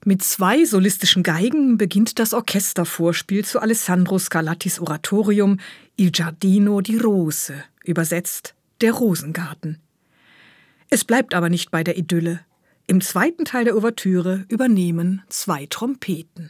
Mit 2 solistischen Geigen beginnt das Orchestervorspiel zu Alessandro Scarlattis Oratorium Il Giardino di Rose, übersetzt Der Rosengarten. Es bleibt aber nicht bei der Idylle. Im zweiten Teil der Ouvertüre übernehmen 2 Trompeten.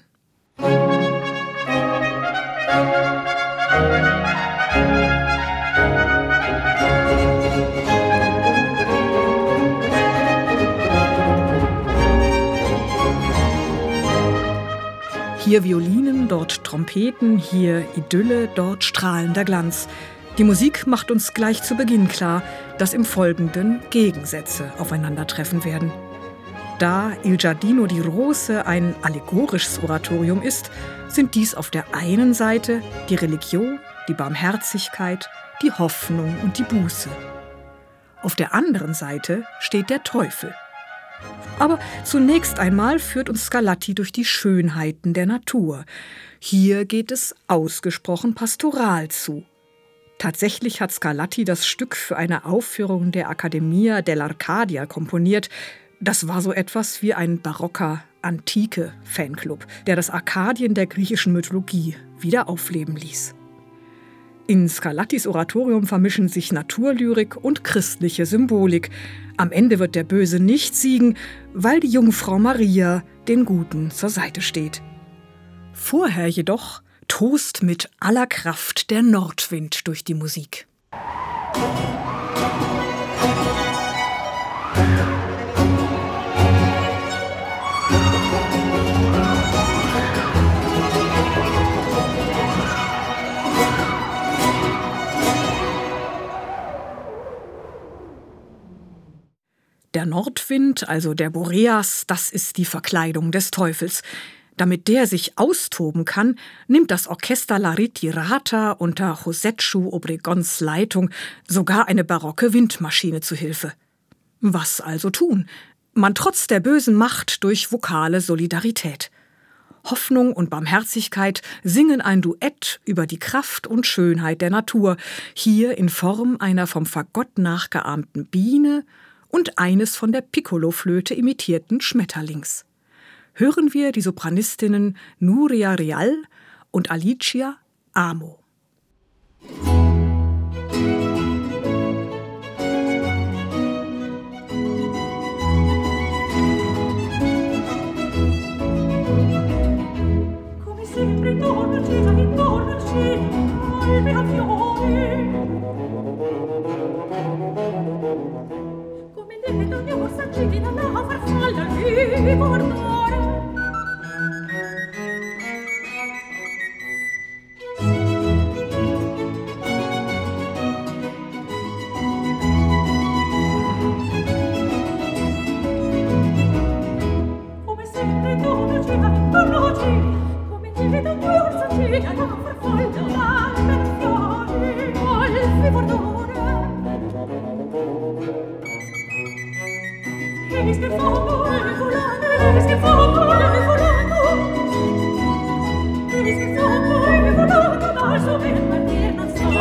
Hier Violinen, dort Trompeten, hier Idylle, dort strahlender Glanz. Die Musik macht uns gleich zu Beginn klar, dass im Folgenden Gegensätze aufeinandertreffen werden. Da Il Giardino di Rose ein allegorisches Oratorium ist, sind dies auf der einen Seite die Religion, die Barmherzigkeit, die Hoffnung und die Buße. Auf der anderen Seite steht der Teufel. Aber zunächst einmal führt uns Scarlatti durch die Schönheiten der Natur. Hier geht es ausgesprochen pastoral zu. Tatsächlich hat Scarlatti das Stück für eine Aufführung der Accademia dell'Arcadia komponiert. Das war so etwas wie ein barocker Antike-Fanclub, der das Arkadien der griechischen Mythologie wieder aufleben ließ. In Scarlattis Oratorium vermischen sich Naturlyrik und christliche Symbolik. Am Ende wird der Böse nicht siegen, weil die Jungfrau Maria den Guten zur Seite steht. Vorher jedoch tost mit aller Kraft der Nordwind durch die Musik. Der Nordwind, also der Boreas, das ist die Verkleidung des Teufels. Damit der sich austoben kann, nimmt das Orchester La Ritirata unter Josechu Obregons Leitung sogar eine barocke Windmaschine zu Hilfe. Was also tun? Man trotzt der bösen Macht durch vokale Solidarität. Hoffnung und Barmherzigkeit singen ein Duett über die Kraft und Schönheit der Natur, hier in Form einer vom Fagott nachgeahmten Biene und eines von der Piccoloflöte imitierten Schmetterlings. Hören wir die Sopranistinnen Nuria Real und Alicia Amo. Come sempre intorno al cielo, albe a fiori. Come il vento di un saccino alla farfalla di guardare. Come sempre intorno al cielo, come il vento di un saccino alla farfalla di fiori, albe guardare. Eis che fuoco è volato, eis che fuoco è volato. Eis che fuoco è volato dal suo bel quartier non so.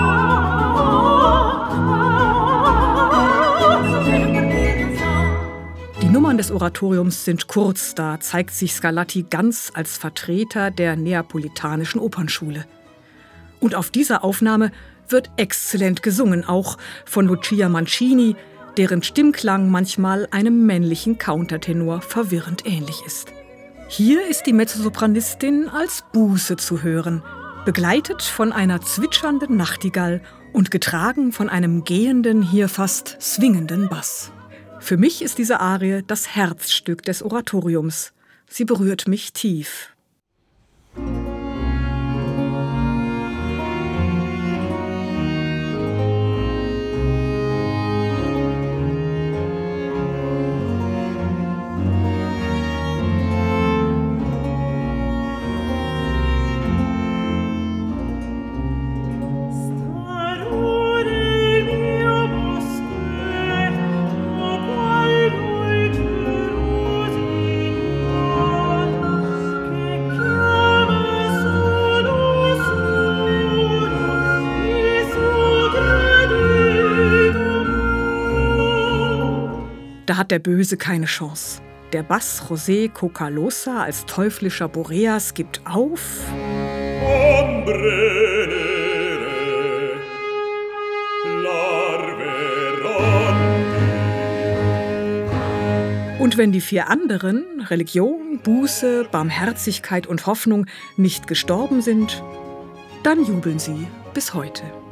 Suo bel quartier non so. Die Nummern des Oratoriums sind kurz, da zeigt sich Scarlatti ganz als Vertreter der neapolitanischen Opernschule. Und auf dieser Aufnahme wird exzellent gesungen, auch von Lucia Mancini, deren Stimmklang manchmal einem männlichen Countertenor verwirrend ähnlich ist. Hier ist die Mezzosopranistin als Buße zu hören, begleitet von einer zwitschernden Nachtigall und getragen von einem gehenden, hier fast swingenden Bass. Für mich ist diese Arie das Herzstück des Oratoriums. Sie berührt mich tief. Da hat der Böse keine Chance. Der Bass José Cocalosa als teuflischer Boreas gibt auf. Und wenn die 4 anderen, Religion, Buße, Barmherzigkeit und Hoffnung, nicht gestorben sind, dann jubeln sie bis heute.